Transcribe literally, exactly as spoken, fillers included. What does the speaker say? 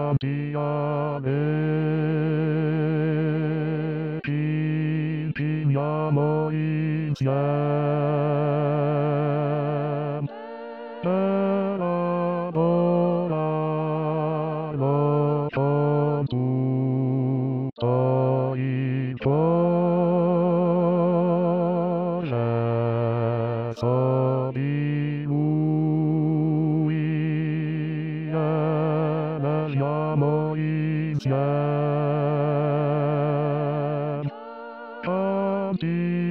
zabijamy. Pimpina moim zjem. Elaborarno to tutaj Boże zabiłujemy ja moim zjem.